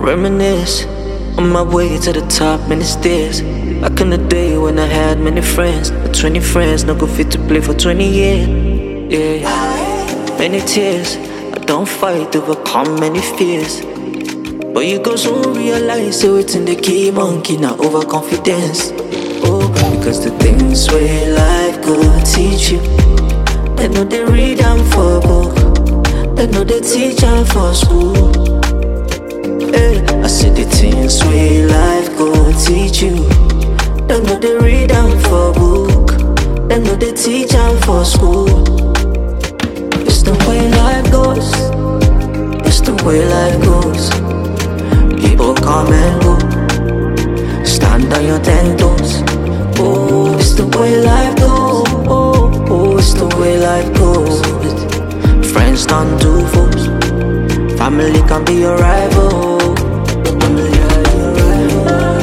reminisce on my way to the top, many stairs. Back in the day when I had many friends, but 20 friends no go fit to play for 20 years. Yeah, many tears. I don't fight, overcome many fears. But you go soon realize so it's in the key monkey, not overconfidence. Oh, because the things where life go teach you, they know they read them for book, they know they teach them for school. Hey, I said the things where life go teach you, they know they read them for book, they know they teach them for school. It's the way life goes, it's the way life goes. People come and go, stand on your 10 toes. Oh, it's the way life goes. Oh, it's the way life goes. Friends turn to foes, family can be your rival. Family can be your rival.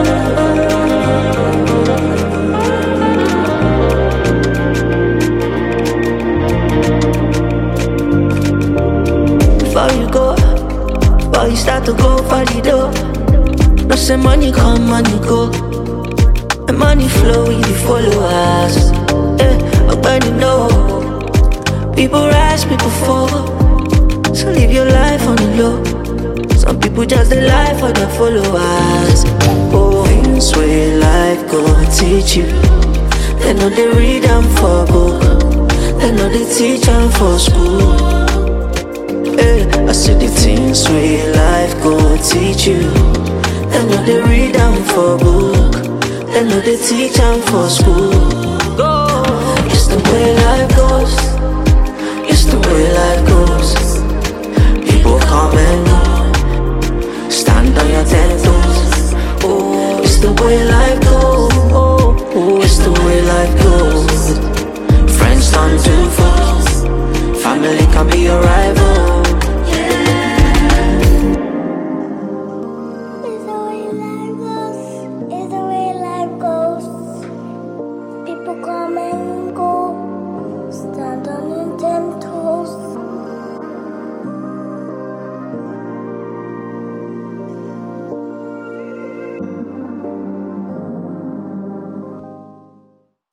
Before you go, before you start to go for the door, no say money come, money go, and money flow with the followers. Nobody know. People rise, people fall, so live your life on the low. Some people just they lie for their followers. Oh, things where life go teach you, they know they read them for book, they know they teach them for school. I said the things where life go teach you, they know they read them for book, they know they teach them for school. Go, it's the way life goes, it's the way life goes. People come and go,